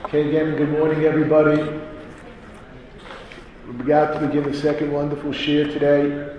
Okay, again, good morning, everybody. We're about to begin the second wonderful shir today.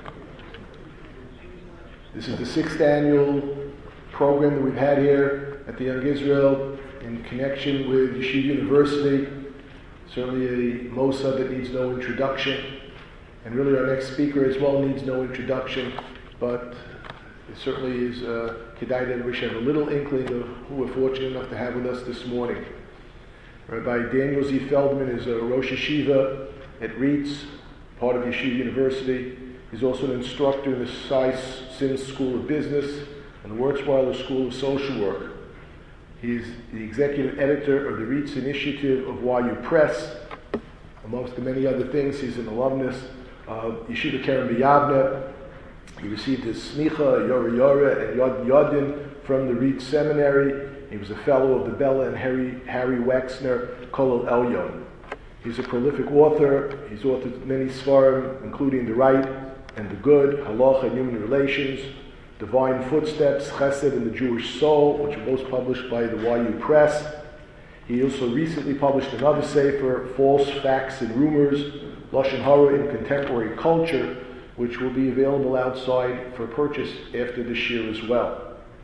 This is the 6th annual program that we've had here at the Young Israel in connection with Yeshiva University. Certainly a Mosa that needs no introduction. And really our next speaker as well needs no introduction, but it certainly is kedai that we should have a little inkling of who we're fortunate enough to have with us this morning. Rabbi Daniel Z. Feldman is a Rosh Yeshiva at RIETS, part of Yeshiva University. He's also an instructor in the Sais Sims School of Business and the Wurzweiler School of Social Work. He's the executive editor of the RIETS initiative of YU Press. Amongst the many other things, he's an alumnus of Yeshiva Keren B'Yavne. He received his smicha, Yora, and Yod Yodin from the RIETS seminary. He was a fellow of the Bella and Harry Wexner Kollel Elyon. He's a prolific author. He's authored many svarim, including The Right and the Good, Halacha and Human Relations, Divine Footsteps, Chesed and the Jewish Soul, which were both published by the YU Press. He also recently published another sefer, False Facts and Rumors, Lashon Hara in Contemporary Culture, which will be available outside for purchase after this year as well.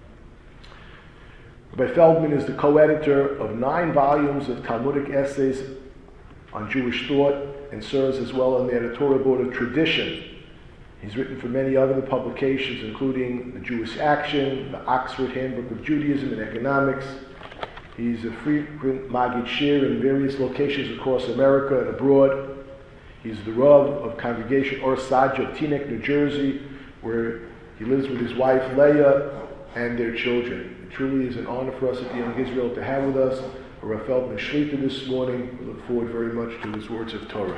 Rabbi Feldman is the co-editor of 9 volumes of Talmudic essays on Jewish thought and serves as well on the editorial board of Tradition. He's written for many other publications, including the Jewish Action, the Oxford Handbook of Judaism and Economics. He's a frequent Magid Shir in various locations across America and abroad. He's the Rav of Congregation Or Saja of Teaneck, New Jersey, where he lives with his wife Leah and their children. It truly is an honor for us at the Young Israel to have with us Rav Feldman Shlita this morning. We look forward very much to his words of Torah.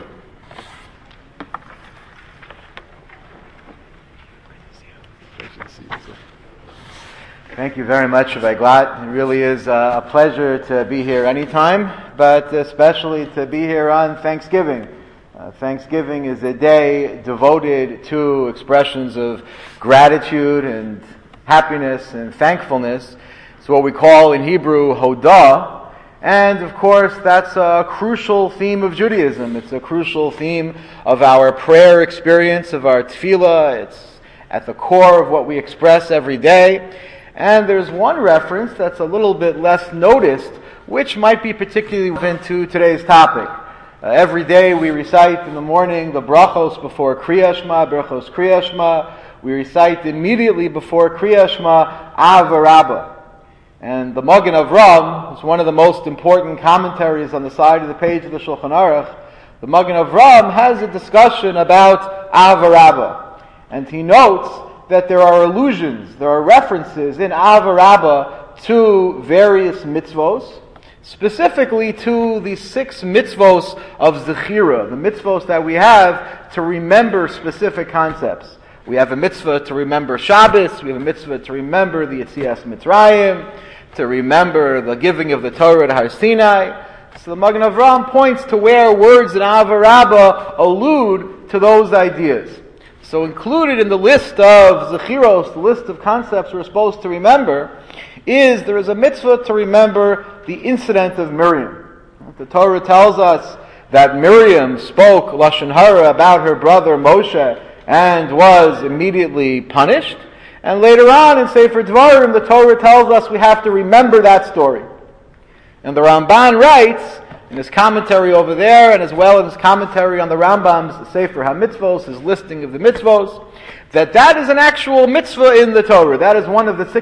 Thank you very much, Rabbi Glatt. It really is a pleasure to be here anytime, but especially to be here on Thanksgiving. Thanksgiving is a day devoted to expressions of gratitude and happiness and thankfulness. It's what we call in Hebrew Hodah, and of course that's a crucial theme of Judaism. It's a crucial theme of our prayer experience, of our tefillah. It's at the core of what we express every day. And there's one reference that's a little bit less noticed, which might be particularly relevant to today's topic. Every day we recite in the morning the brachos before Kriyat Shema, brachos Kriyat Shema. We recite immediately before Kriyat Shema, Av Rabbah. And the Magen Avram is one of the most important commentaries on the side of the page of the Shulchan Aruch. The Magen Avram has a discussion about Av Rabbah. And he notes that there are allusions, there are references in Av Rabbah to various mitzvos, specifically to the 6 mitzvos of Zechira, the mitzvos that we have to remember specific concepts. We have a mitzvah to remember Shabbos, we have a mitzvah to remember the Yetzias Mitzrayim, to remember the giving of the Torah to Har Sinai. So the Magen Avram points to where words in Av Rabbah allude to those ideas. So included in the list of Zechiros, the list of concepts we're supposed to remember, there is a mitzvah to remember the incident of Miriam. The Torah tells us that Miriam spoke Lashon Hara about her brother Moshe and was immediately punished. And later on in Sefer Dvarim, the Torah tells us we have to remember that story. And the Ramban writes, in his commentary over there, and as well in his commentary on the Rambam's Sefer HaMitzvos, his listing of the mitzvos, that is an actual mitzvah in the Torah. That is one of the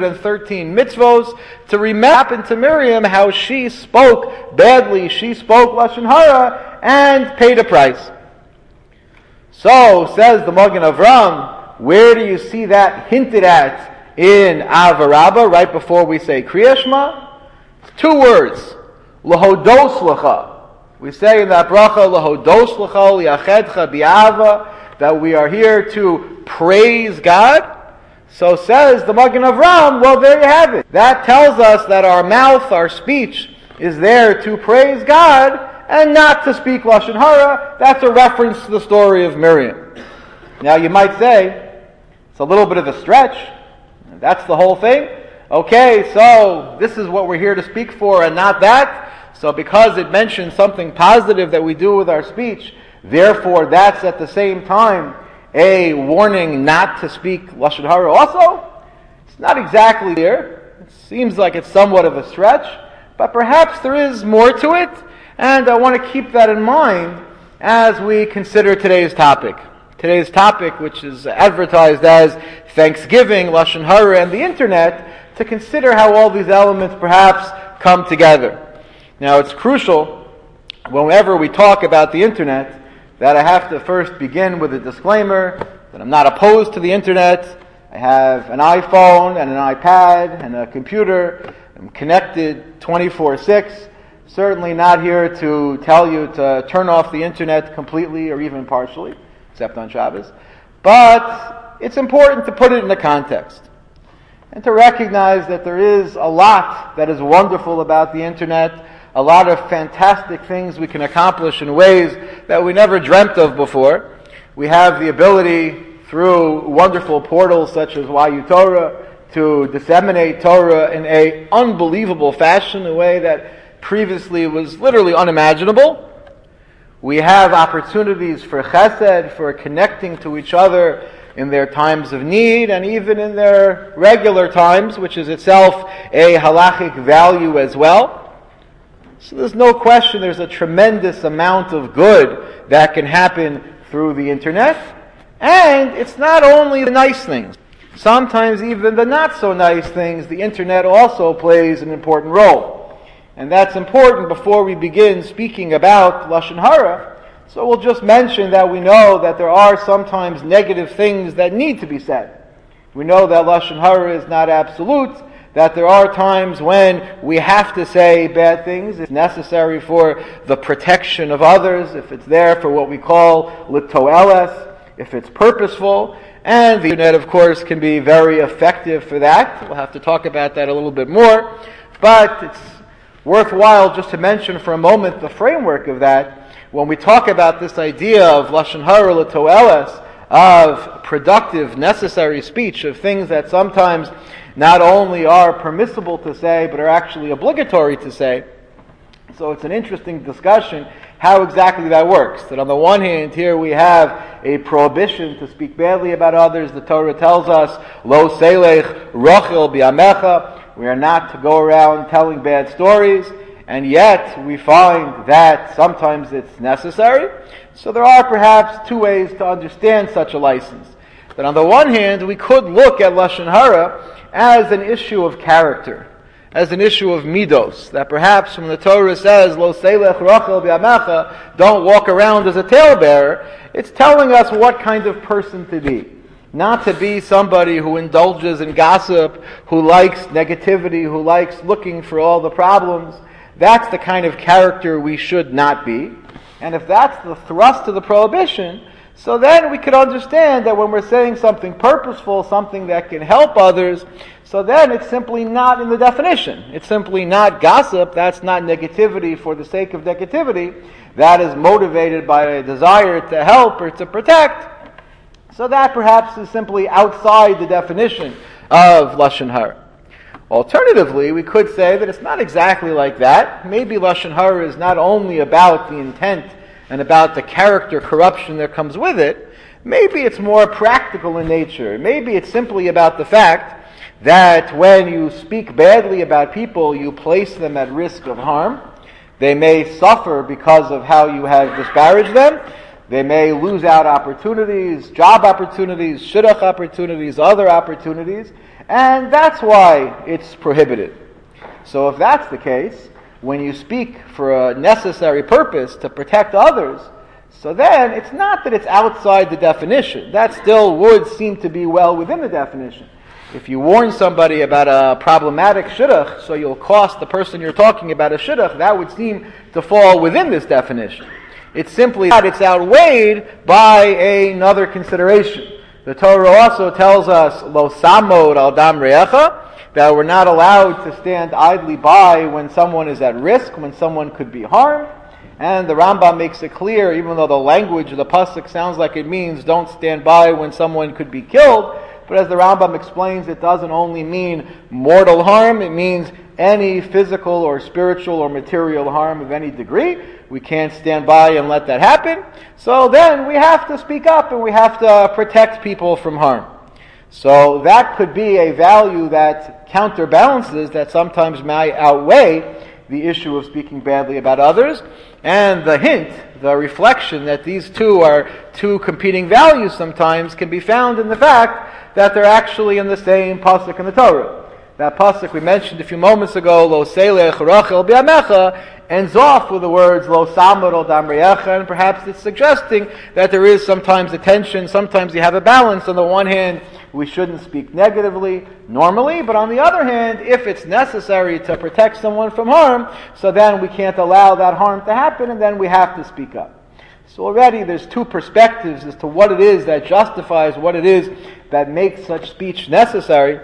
613 mitzvos, to remember what happened to Miriam, how she spoke badly, she spoke Lashon Hara, and paid a price. So, says the Magen Avram, where do you see that hinted at in Av Rabbah, right before we say Kriyat Shema? 2 words. Lahodos lecha. We say in that bracha, Lahodos lecha liachedcha bi'ava, that we are here to praise God. So says the Magen Avram, well, there you have it. That tells us that our mouth, our speech, is there to praise God and not to speak Lashon Hara. That's a reference to the story of Miriam. Now you might say, it's a little bit of a stretch. That's the whole thing. Okay, so this is what we're here to speak for and not that. So because it mentions something positive that we do with our speech, therefore that's at the same time a warning not to speak Lashon Hara also? It's not exactly there. It seems like it's somewhat of a stretch, but perhaps there is more to it, and I want to keep that in mind as we consider today's topic. Today's topic, which is advertised as Thanksgiving, Lashon Hara, and the Internet, to consider how all these elements perhaps come together. Now, it's crucial, whenever we talk about the Internet, that I have to first begin with a disclaimer that I'm not opposed to the Internet. I have an iPhone and an iPad and a computer. I'm connected 24/6. Certainly not here to tell you to turn off the Internet completely or even partially, except on Shabbos. But it's important to put it in the context and to recognize that there is a lot that is wonderful about the Internet, a lot of fantastic things we can accomplish in ways that we never dreamt of before. We have the ability through wonderful portals such as YU Torah to disseminate Torah in an unbelievable fashion, a way that previously was literally unimaginable. We have opportunities for chesed, for connecting to each other in their times of need and even in their regular times, which is itself a halachic value as well. So there's no question there's a tremendous amount of good that can happen through the Internet. And it's not only the nice things. Sometimes even the not so nice things, the Internet also plays an important role. And that's important before we begin speaking about Lashon Hara. So we'll just mention that we know that there are sometimes negative things that need to be said. We know that Lashon Hara is not absolute, that there are times when we have to say bad things. It's necessary for the protection of others, if it's there for what we call litoeles, if it's purposeful. And the Internet, of course, can be very effective for that. We'll have to talk about that a little bit more. But it's worthwhile just to mention for a moment the framework of that. When we talk about this idea of Lashon Hara litoeles, of productive, necessary speech, of things that sometimes not only are permissible to say, but are actually obligatory to say. So it's an interesting discussion how exactly that works. That on the one hand, here we have a prohibition to speak badly about others. The Torah tells us, Lo selech rochel bi'amecha. We are not to go around telling bad stories. And yet, we find that sometimes it's necessary. So there are perhaps two ways to understand such a license. That on the one hand, we could look at Lashon Hara as an issue of character, as an issue of midos, that perhaps when the Torah says, Lo selech rochel bi'amecha, don't walk around as a talebearer, it's telling us what kind of person to be. Not to be somebody who indulges in gossip, who likes negativity, who likes looking for all the problems. That's the kind of character we should not be. And if that's the thrust of the prohibition, so then we could understand that when we're saying something purposeful, something that can help others, so then it's simply not in the definition. It's simply not gossip. That's not negativity for the sake of negativity. That is motivated by a desire to help or to protect. So that perhaps is simply outside the definition of Lashon Hara. Alternatively, we could say that it's not exactly like that. Maybe Lashon Hara is not only about the intent and about the character corruption that comes with it. Maybe it's more practical in nature. Maybe it's simply about the fact that when you speak badly about people, you place them at risk of harm. They may suffer because of how you have disparaged them. They may lose out opportunities, job opportunities, shidduch opportunities, other opportunities, and that's why it's prohibited. So if that's the case, when you speak for a necessary purpose to protect others, so then it's not that it's outside the definition. That still would seem to be well within the definition. If you warn somebody about a problematic shidduch, so you'll cost the person you're talking about a shidduch, that would seem to fall within this definition. It's simply that it's outweighed by another consideration. The Torah also tells us, Lo samod al dam re'echa, that we're not allowed to stand idly by when someone is at risk, when someone could be harmed. And the Rambam makes it clear, even though the language of the pasuk sounds like it means don't stand by when someone could be killed, But as the Rambam explains, it doesn't only mean mortal harm, it means any physical or spiritual or material harm of any degree. We can't stand by and let that happen. So then we have to speak up and we have to protect people from harm. So that could be a value that counterbalances, that sometimes may outweigh the issue of speaking badly about others. And the hint, the reflection that these two are two competing values sometimes can be found in the fact that they're actually in the same pasuk in the Torah. That pasuk we mentioned a few moments ago, Lo Selech Rachel B'Amecha, ends off with the words Lo Samar Al Damreyecha, and perhaps it's suggesting that there is sometimes a tension, sometimes you have a balance. On the one hand, we shouldn't speak negatively normally, but on the other hand, if it's necessary to protect someone from harm, so then we can't allow that harm to happen, and then we have to speak up. So already there's two perspectives as to what it is that justifies, what it is that makes such speech necessary.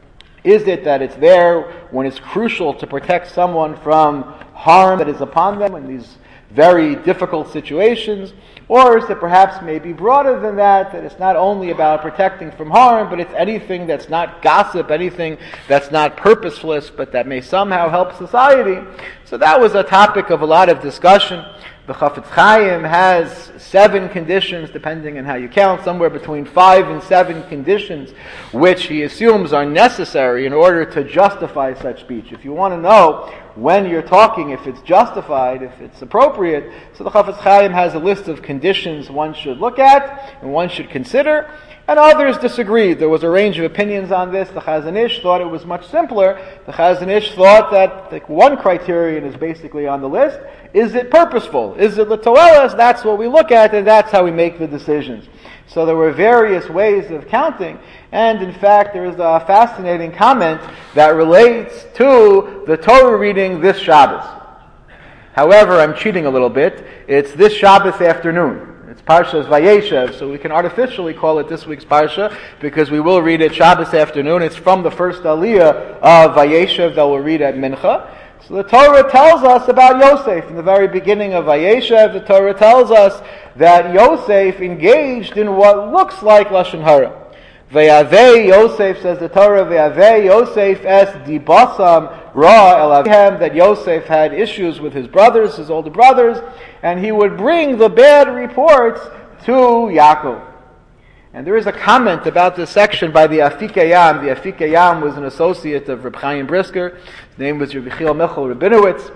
Is it that it's there when it's crucial to protect someone from harm that is upon them in these very difficult situations? Or is it perhaps maybe broader than that it's not only about protecting from harm, but it's anything that's not gossip, anything that's not purposeless, but that may somehow help society? So that was a topic of a lot of discussion. The Chafetz Chaim has 7 conditions, depending on how you count, somewhere between 5 and 7 conditions, which he assumes are necessary in order to justify such speech. If you want to know when you're talking, if it's justified, if it's appropriate, so the Chafetz Chaim has a list of conditions one should look at and one should consider. And others disagreed. There was a range of opinions on this. The Chazon Ish thought it was much simpler. The Chazon Ish thought that one criterion is basically on the list. Is it purposeful? Is it l'toelas? That's what we look at, and that's how we make the decisions. So there were various ways of counting, and in fact there is a fascinating comment that relates to the Torah reading this Shabbos. However, I'm cheating a little bit. It's this Shabbos afternoon. It's Parshas Vayeshev, so we can artificially call it this week's Parsha because we will read it Shabbos afternoon. It's from the first Aliyah of Vayeshev that we'll read at Mincha. So the Torah tells us about Yosef. In the very beginning of Vayeshev, the Torah tells us that Yosef engaged in what looks like Lashon Hara. Ve'avei Yosef, says the Torah, Ve'avei Yosef es dibasam ra el avihem, that Yosef had issues with his brothers, his older brothers, and he would bring the bad reports to Yaakov. And there is a comment about this section by the Afik Yam. The Afik Yam was an associate of Reb Chaim Brisker. His name was Reb Yechiel Michal Rabinowitz.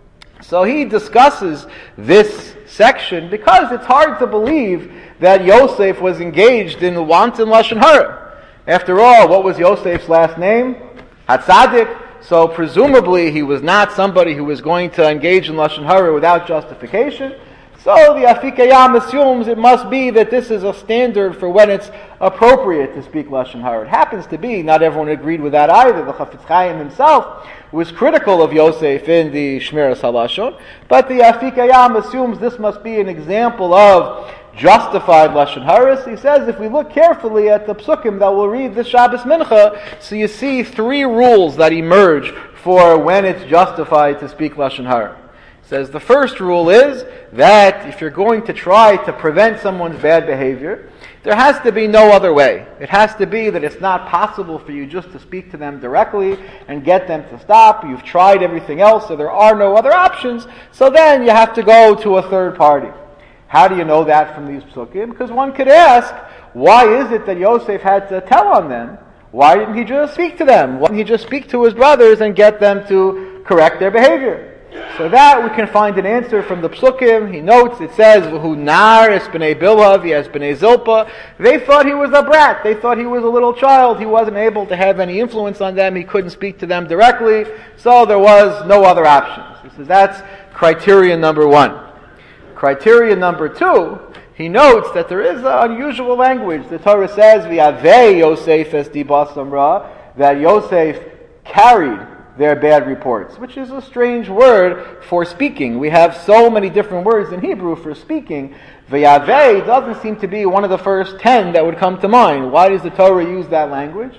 So he discusses this section because it's hard to believe that Yosef was engaged in wanton Lashon Hara. After all, what was Yosef's last name? Hatzadik. So presumably he was not somebody who was going to engage in Lashon Hara without justification. So the Afik Yam assumes it must be that this is a standard for when it's appropriate to speak Lashon Hara. It happens to be, not everyone agreed with that either. The Chafetz Chaim himself was critical of Yosef in the Shmiras HaLashon, but the Afik Yam assumes this must be an example of justified Lashon Hara. He says if we look carefully at the psukim that we'll read this Shabbos Mincha, so you see 3 rules that emerge for when it's justified to speak Lashon Hara. Says the first rule is that if you're going to try to prevent someone's bad behavior, there has to be no other way. It has to be that it's not possible for you just to speak to them directly and get them to stop. You've tried everything else, so there are no other options. So then you have to go to a third party. How do you know that from these psukim? Because one could ask, why is it that Yosef had to tell on them? Why didn't he just speak to them? Why didn't he just speak to his brothers and get them to correct their behavior? So that we can find an answer from the psukim. He notes, it says, "V'hu nar es b'nei Bilha v'es b'nei Zilpa." They thought he was a brat. They thought he was a little child. He wasn't able to have any influence on them. He couldn't speak to them directly. So there was no other options. He says that's criterion number 1. Criterion number 2, he notes that there is an unusual language. The Torah says, "V'yavei Yosef es dibasam ra," that Yosef carried their bad reports, which is a strange word for speaking. We have so many different words in Hebrew for speaking. V'yavei doesn't seem to be one of the first 10 that would come to mind. Why does the Torah use that language?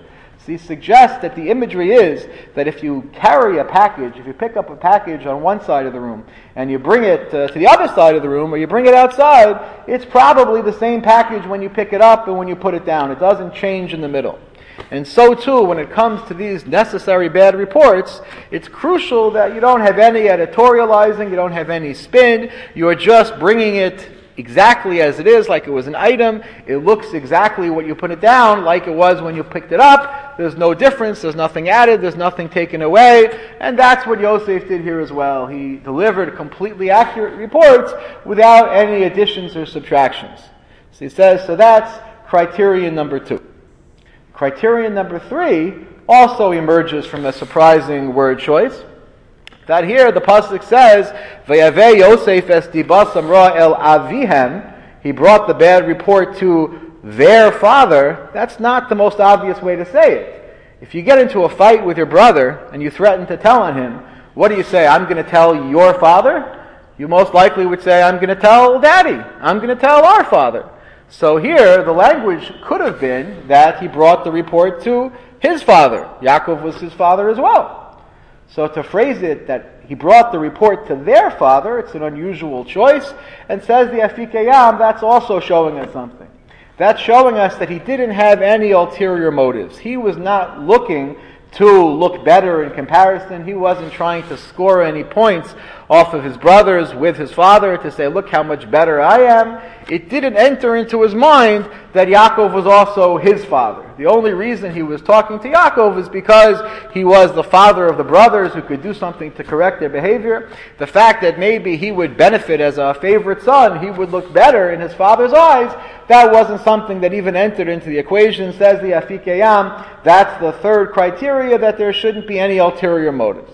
See, suggests that the imagery is that if you carry a package, if you pick up a package on one side of the room and you bring it to the other side of the room, or you bring it outside, it's probably the same package when you pick it up and when you put it down. It doesn't change in the middle. And so too, when it comes to these necessary bad reports, it's crucial that you don't have any editorializing, you don't have any spin, you're just bringing it exactly as it is, like it was an item. It looks exactly what you put it down, like it was when you picked it up. There's no difference, there's nothing added, there's nothing taken away. And that's what Yosef did here as well. He delivered completely accurate reports without any additions or subtractions. So he says, so that's criterion number 2. Criterion number 3 also emerges from a surprising word choice. That here the pasuk says, "Vayaveh Yosef es dibas amra el avihem." He brought the bad report to their father. That's not the most obvious way to say it. If you get into a fight with your brother and you threaten to tell on him, what do you say? I'm going to tell your father? You most likely would say, I'm going to tell daddy. I'm going to tell our father. So here the language could have been that he brought the report to his father. Yaakov was his father as well. So to phrase it that he brought the report to their father, it's an unusual choice, and says the Afikei Yam, that's also showing us something. That's showing us that he didn't have any ulterior motives. He was not looking to look better in comparison. He wasn't trying to score any points off of his brothers with his father to say, look how much better I am. It didn't enter into his mind that Yaakov was also his father. The only reason he was talking to Yaakov is because he was the father of the brothers who could do something to correct their behavior. The fact that maybe he would benefit as a favorite son, he would look better in his father's eyes, that wasn't something that even entered into the equation, says the Afikei Yam. That's the third criteria, that there shouldn't be any ulterior motives.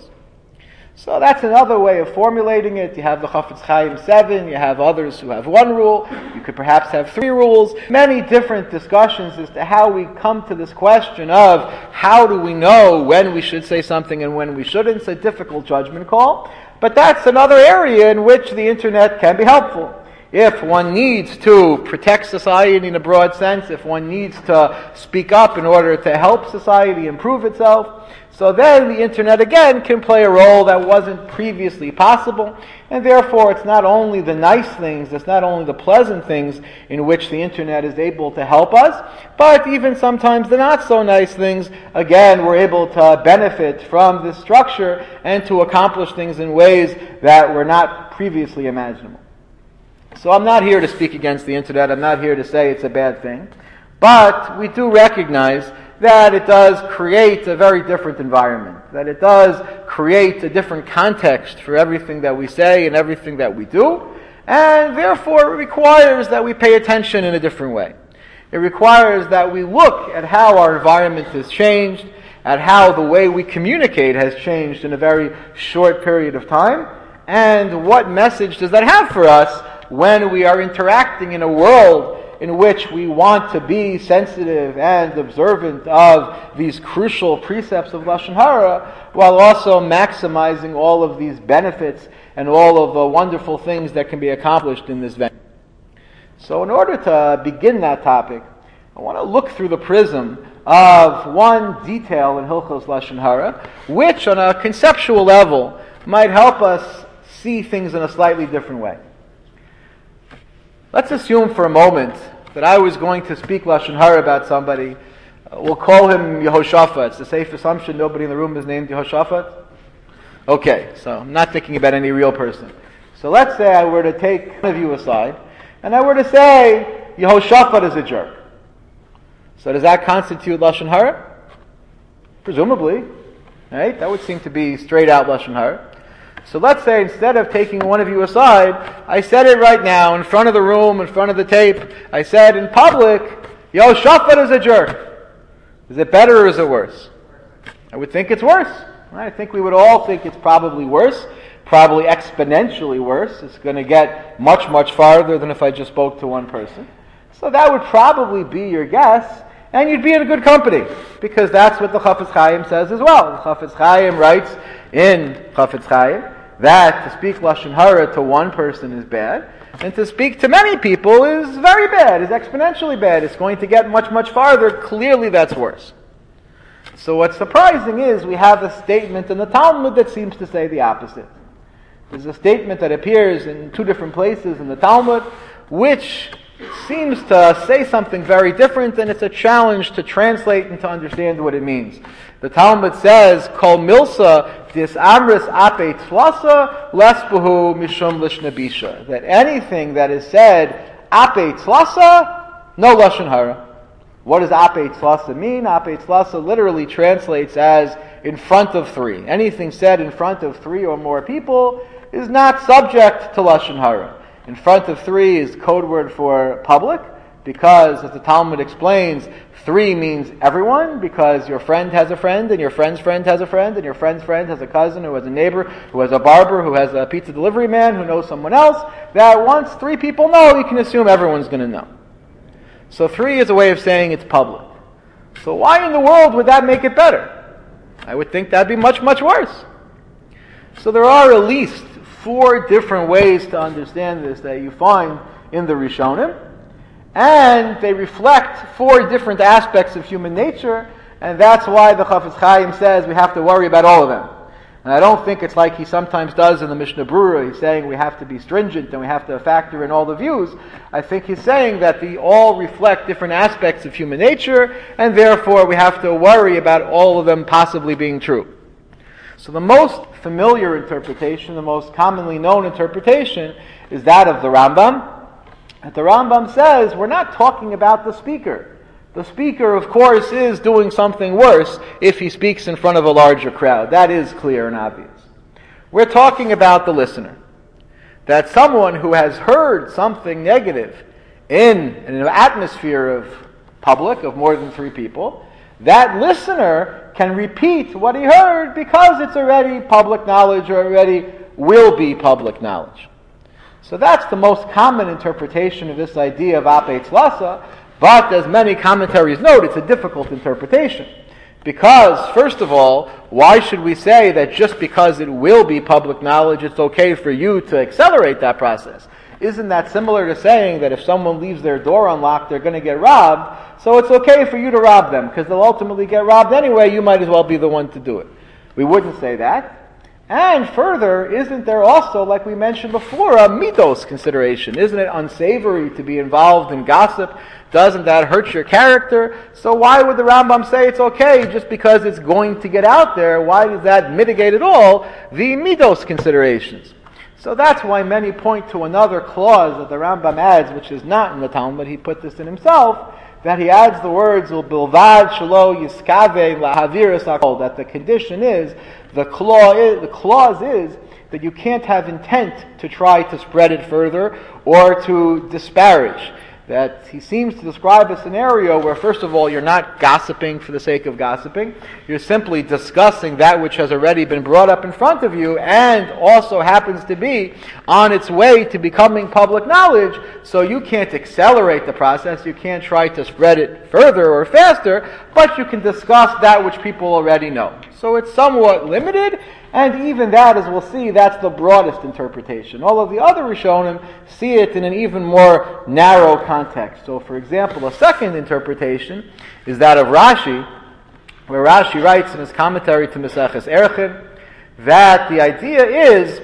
So that's another way of formulating it. You have the Chafetz Chaim 7, you have others who have 1 rule, you could perhaps have 3 rules. Many different discussions as to how we come to this question of how do we know when we should say something and when we shouldn't. It's a difficult judgment call. But that's another area in which the internet can be helpful. If one needs to protect society in a broad sense, if one needs to speak up in order to help society improve itself, so then the internet again can play a role that wasn't previously possible, and therefore it's not only the nice things, it's not only the pleasant things in which the internet is able to help us, but even sometimes the not so nice things, again, we're able to benefit from this structure and to accomplish things in ways that were not previously imaginable. So I'm not here to speak against the internet, I'm not here to say it's a bad thing, but we do recognize that it does create a very different environment, that it does create a different context for everything that we say and everything that we do, and therefore it requires that we pay attention in a different way. It requires that we look at how our environment has changed, at how the way we communicate has changed in a very short period of time, and what message does that have for us when we are interacting in a world in which we want to be sensitive and observant of these crucial precepts of Lashon Hara, while also maximizing all of these benefits and all of the wonderful things that can be accomplished in this venue. So in order to begin that topic, I want to look through the prism of one detail in Hilchos Lashon Hara, which on a conceptual level might help us see things in a slightly different way. Let's assume for a moment that I was going to speak Lashon Hara about somebody. We'll call him Yehoshaphat. It's a safe assumption nobody in the room is named Yehoshaphat. Okay, so I'm not thinking about any real person. So let's say I were to take one of you aside, and I were to say, Yehoshaphat is a jerk. So does that constitute Lashon Hara? Presumably. Right? That would seem to be straight out Lashon Hara. So let's say instead of taking one of you aside, I said it right now in front of the room, in front of the tape. I said in public, Yehoshaphat is a jerk. Is it better or is it worse? I would think it's worse. I think we would all think it's probably worse, probably exponentially worse. It's going to get much, much farther than if I just spoke to one person. So that would probably be your guess, and you'd be in a good company, because that's what the Chafetz Chaim says as well. The Chafetz Chaim writes in Chafetz Chaim that to speak Lashon Hara to one person is bad, and to speak to many people is very bad, is exponentially bad. It's going to get much, much farther. Clearly that's worse. So what's surprising is we have a statement in the Talmud that seems to say the opposite. There's a statement that appears in 2 different places in the Talmud, which seems to say something very different, and it's a challenge to translate and to understand what it means. The Talmud says, Kol milsa dis amris ape tzlasa lesbuhu mishum lishnabisha. That anything that is said ape tzlasa, no lashon hara. What does ape tzlasa mean? Ape tzlasa literally translates as in front of 3. Anything said in front of 3 or more people is not subject to lashon hara. In front of 3 is code word for public, because, as the Talmud explains, 3 means everyone, because your friend has a friend, and your friend's friend has a friend, and your friend's friend has a cousin who has a neighbor, who has a barber, who has a pizza delivery man, who knows someone else, that once 3 people know, you can assume everyone's going to know. So 3 is a way of saying it's public. So why in the world would that make it better? I would think that'd be much, much worse. So there are at least 4 different ways to understand this that you find in the Rishonim, and they reflect 4 different aspects of human nature, and that's why the Chafetz Chaim says we have to worry about all of them. And I don't think it's like he sometimes does in the Mishnah Berurah. He's saying we have to be stringent and we have to factor in all the views. I think he's saying that they all reflect different aspects of human nature, and therefore we have to worry about all of them possibly being true. So the most familiar interpretation, the most commonly known interpretation, is that of the Rambam. And the Rambam says we're not talking about the speaker. The speaker, of course, is doing something worse if he speaks in front of a larger crowd. That is clear and obvious. We're talking about the listener. That someone who has heard something negative in an atmosphere of public, of more than 3 people, that listener can repeat what he heard because it's already public knowledge, or already will be public knowledge. So that's the most common interpretation of this idea of ape tzlasa, but as many commentaries note, it's a difficult interpretation. Because, first of all, why should we say that just because it will be public knowledge, it's okay for you to accelerate that process? Isn't that similar to saying that if someone leaves their door unlocked, they're going to get robbed, so it's okay for you to rob them, because they'll ultimately get robbed anyway, you might as well be the one to do it. We wouldn't say that. And further, isn't there also, like we mentioned before, a mitos consideration? Isn't it unsavory to be involved in gossip? Doesn't that hurt your character? So why would the Rambam say it's okay just because it's going to get out there? Why does that mitigate at all the mitos considerations? So that's why many point to another clause that the Rambam adds, which is not in the Talmud. He put this in himself, that he adds the words "Bilvad shelo yiskave lahaviras hakol." That the condition is, the clause is that you can't have intent to try to spread it further or to disparage. That he seems to describe a scenario where, first of all, you're not gossiping for the sake of gossiping. You're simply discussing that which has already been brought up in front of you and also happens to be on its way to becoming public knowledge. So you can't accelerate the process. You can't try to spread it further or faster, but you can discuss that which people already know. So it's somewhat limited, and even that, as we'll see, that's the broadest interpretation. All of the other Rishonim see it in an even more narrow context. So, for example, a second interpretation is that of Rashi, where Rashi writes in his commentary to Maseches Erechim that the idea is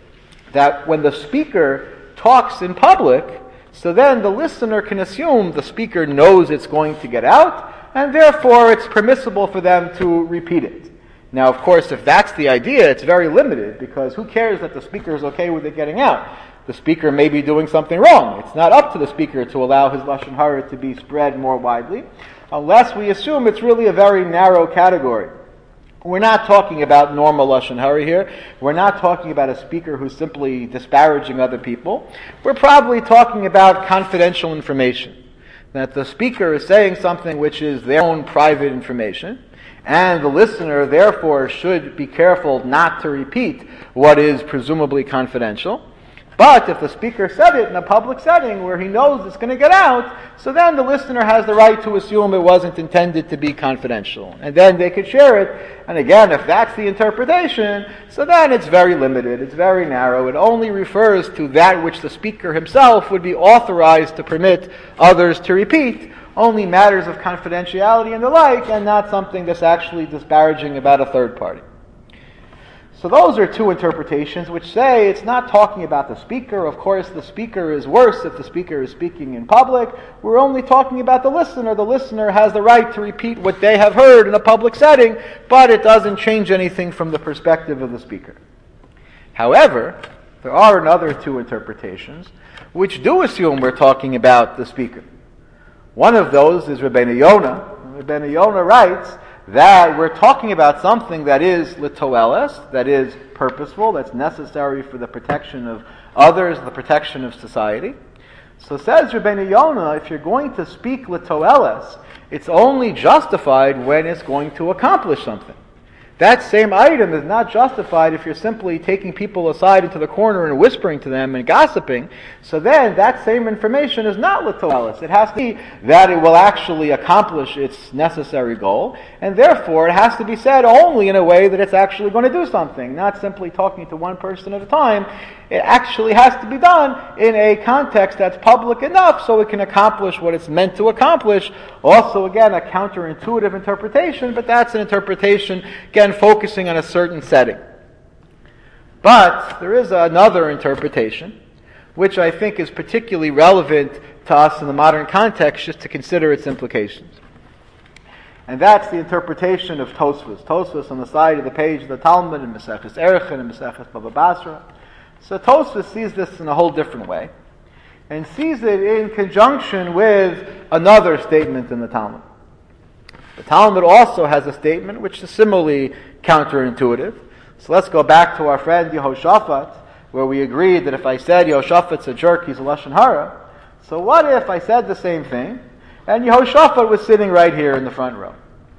that when the speaker talks in public, so then the listener can assume the speaker knows it's going to get out, and therefore it's permissible for them to repeat it. Now, of course, if that's the idea, it's very limited, because who cares that the speaker is okay with it getting out? The speaker may be doing something wrong. It's not up to the speaker to allow his lashon hara to be spread more widely, unless we assume it's really a very narrow category. We're not talking about normal lashon hara here. We're not talking about a speaker who's simply disparaging other people. We're probably talking about confidential information. That the speaker is saying something which is their own private information, and the listener, therefore, should be careful not to repeat what is presumably confidential. But if the speaker said it in a public setting where he knows it's going to get out, so then the listener has the right to assume it wasn't intended to be confidential. And then they could share it. And again, if that's the interpretation, so then it's very limited, it's very narrow. It only refers to that which the speaker himself would be authorized to permit others to repeat. only matters of confidentiality and the like, and not something that's actually disparaging about a third party. So those are two interpretations which say it's not talking about the speaker. Of course, the speaker is worse if the speaker is speaking in public. We're only talking about the listener. The listener has the right to repeat what they have heard in a public setting, but it doesn't change anything from the perspective of the speaker. However, there are another two interpretations which do assume we're talking about the speaker. One of those is Rabbeinu Yonah. Rabbeinu Yonah writes that we're talking about something that is litoeles, that is purposeful, that's necessary for the protection of others, the protection of society. So says Rabbeinu Yonah, if you're going to speak litoeles, it's only justified when it's going to accomplish something. That same item is not justified if you're simply taking people aside into the corner and whispering to them and gossiping. So then that same information is not litoeles. It has to be that it will actually accomplish its necessary goal, and therefore it has to be said only in a way that it's actually going to do something, not simply talking to one person at a time. It actually has to be done in a context that's public enough so it can accomplish what it's meant to accomplish. Also, again, a counterintuitive interpretation, but that's an interpretation, again, focusing on a certain setting. But there is another interpretation, which I think is particularly relevant to us in the modern context, just to consider its implications. And that's the interpretation of Tosfos. Tosfos on the side of the page of the Talmud, in Maseches Erechim, and Maseches Baba Basra. So Tosfos sees this in a whole different way, and sees it in conjunction with another statement in the Talmud. The Talmud also has a statement which is similarly counterintuitive. So let's go back to our friend Yehoshaphat, where we agreed that if I said Yehoshaphat's a jerk, he's a Lashon Hara. So what if I said the same thing, and Yehoshaphat was sitting right here in the front row?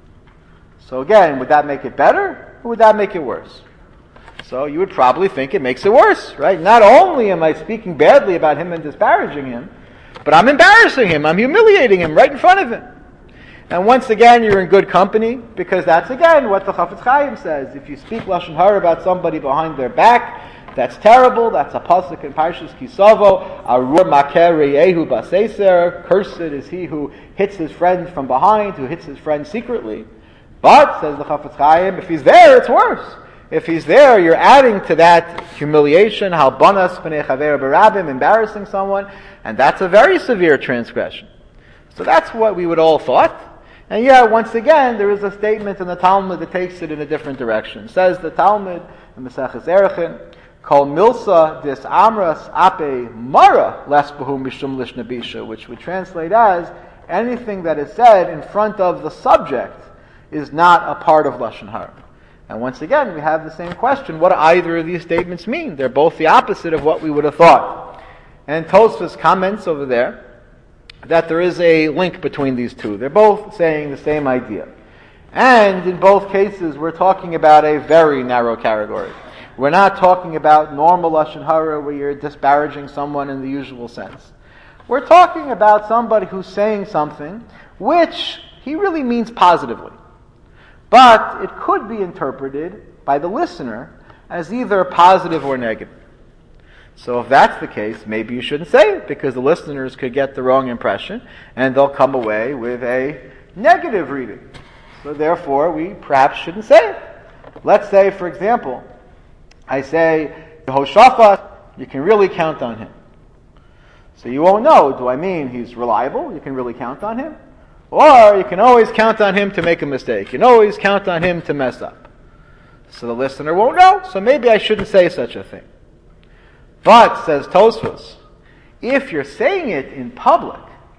So again, would that make it better, or would that make it worse? So you would probably think it makes it worse, right? Not only am I speaking badly about him and disparaging him, but I'm embarrassing him, I'm humiliating him right in front of him. And once again, you're in good company, because that's again what the Chafetz Chaim says. If you speak Lashon Hara about somebody behind their back, that's terrible. That's a pasuk in Parshas Kisavo. Arur maker re'ehu baseser. Cursed is he who hits his friend from behind, who hits his friend secretly. But, says the Chafetz Chaim, if he's there, it's worse. If he's there, you're adding to that humiliation, halbanas pnei chaver barabim, embarrassing someone, and that's a very severe transgression. So that's what we would all thought. And yet, once again, there is a statement in the Talmud that takes it in a different direction. It says the Talmud in Maseches Erechim, Kol milsa dis amras ape mara lesbahu mishum lishnabisha, which would translate as, anything that is said in front of the subject is not a part of Lashon Hara. And once again, we have the same question. What do either of these statements mean? They're both the opposite of what we would have thought. And Tosfos comments over there that there is a link between these two. They're both saying the same idea. And in both cases, we're talking about a very narrow category. We're not talking about normal Lashon Hara where you're disparaging someone in the usual sense. We're talking about somebody who's saying something which he really means positively. But it could be interpreted by the listener as either positive or negative. So if that's the case, maybe you shouldn't say it, because the listeners could get the wrong impression and they'll come away with a negative reading. So therefore, we perhaps shouldn't say it. Let's say, for example, I say, Yehoshaphat, you can really count on him. So you won't know, do I mean he's reliable? You can really count on him? Or you can always count on him to make a mistake. You can always count on him to mess up. So the listener won't know, so maybe I shouldn't say such a thing. But, says Tosfos, if you're saying it in public,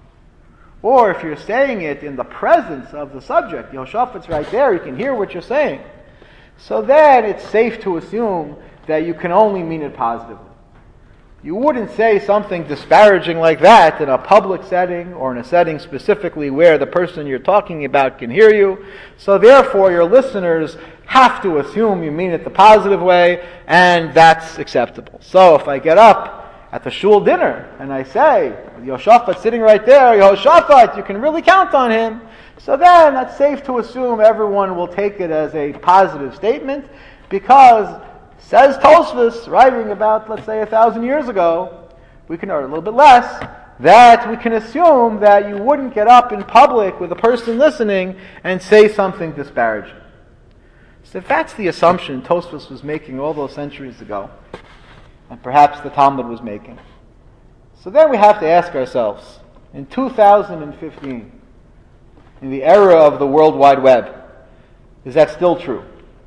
or if you're saying it in the presence of the subject, Yehoshaphat's right there, you can hear what you're saying, so then it's safe to assume that you can only mean it positively. You wouldn't say something disparaging like that in a public setting or in a setting specifically where the person you're talking about can hear you. So therefore, your listeners have to assume you mean it the positive way, and that's acceptable. So if I get up at the shul dinner and I say, Yehoshaphat's sitting right there, Yehoshaphat, you can really count on him, so then that's safe to assume everyone will take it as a positive statement, because says Tosfos, writing about, let's say, 1,000 years ago, we can, or a little bit less, that we can assume that you wouldn't get up in public with a person listening and say something disparaging. So if that's the assumption Tosfos was making all those centuries ago, and perhaps the Talmud was making, so then we have to ask ourselves, in 2015, in the era of the World Wide Web, is that still true?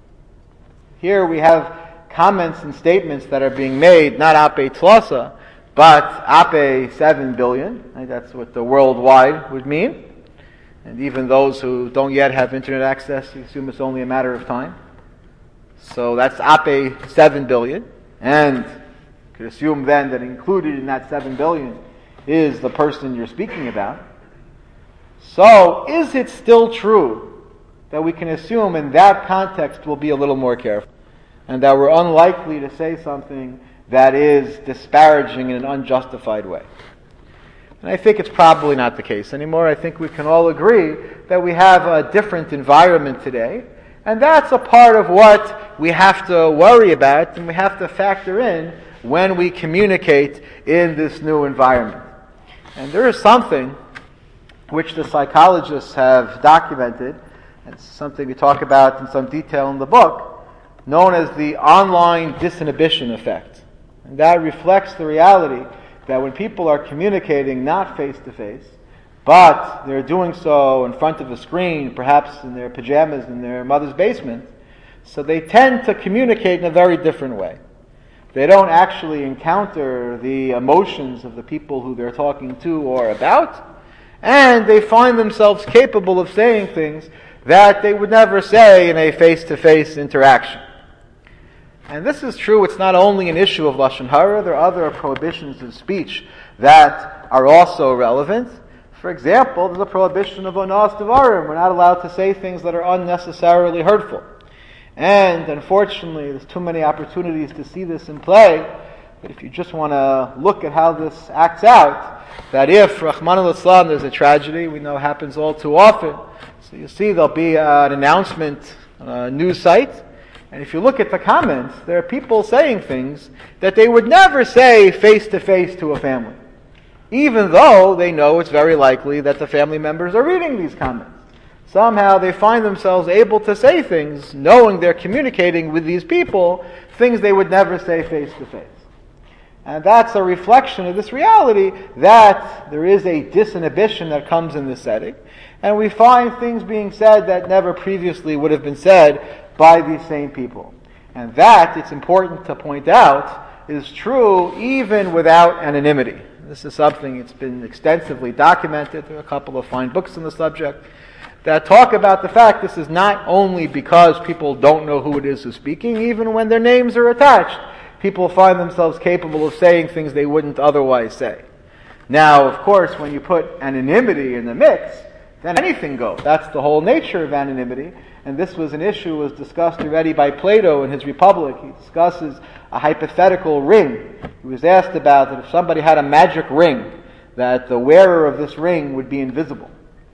Here we have comments and statements that are being made, not ape tlasa, but ape 7 billion. That's what the worldwide would mean. And even those who don't yet have internet access, you assume it's only a matter of time. So that's ape 7 billion. And you could assume then that included in that 7 billion is the person you're speaking about. So is it still true that we can assume in that context we'll be a little more careful, and that we're unlikely to say something that is disparaging in an unjustified way? And I think it's probably not the case anymore. I think we can all agree that we have a different environment today, and that's a part of what we have to worry about and we have to factor in when we communicate in this new environment. And there is something which the psychologists have documented, and something we talk about in some detail in the book, known as the online disinhibition effect. And that reflects the reality that when people are communicating not face-to-face, but they're doing so in front of a screen, perhaps in their pajamas in their mother's basement, so they tend to communicate in a very different way. They don't actually encounter the emotions of the people who they're talking to or about, and they find themselves capable of saying things that they would never say in a face-to-face interaction. And this is true, it's not only an issue of Lashon Hara, there are other prohibitions of speech that are also relevant. For example, there's a prohibition of onas devarim. We're not allowed to say things that are unnecessarily hurtful. And unfortunately, there's too many opportunities to see this in play. But if you just want to look at how this acts out, that if, Rahman al-Islam, there's a tragedy, we know happens all too often. So you see there'll be an announcement on a news site, and if you look at the comments, there are people saying things that they would never say face-to-face to a family, even though they know it's very likely that the family members are reading these comments. Somehow they find themselves able to say things, knowing they're communicating with these people, things they would never say face-to-face. And that's a reflection of this reality that there is a disinhibition that comes in this setting. And we find things being said that never previously would have been said by these same people. And that, it's important to point out, is true even without anonymity. This is something that's been extensively documented. There are a couple of fine books on the subject that talk about the fact this is not only because people don't know who it is who's speaking, even when their names are attached, people find themselves capable of saying things they wouldn't otherwise say. Now, of course, when you put anonymity in the mix, then anything goes. That's the whole nature of anonymity. And this was an issue was discussed already by Plato in his Republic. He discusses a hypothetical ring. He was asked about that if somebody had a magic ring, that the wearer of this ring would be invisible.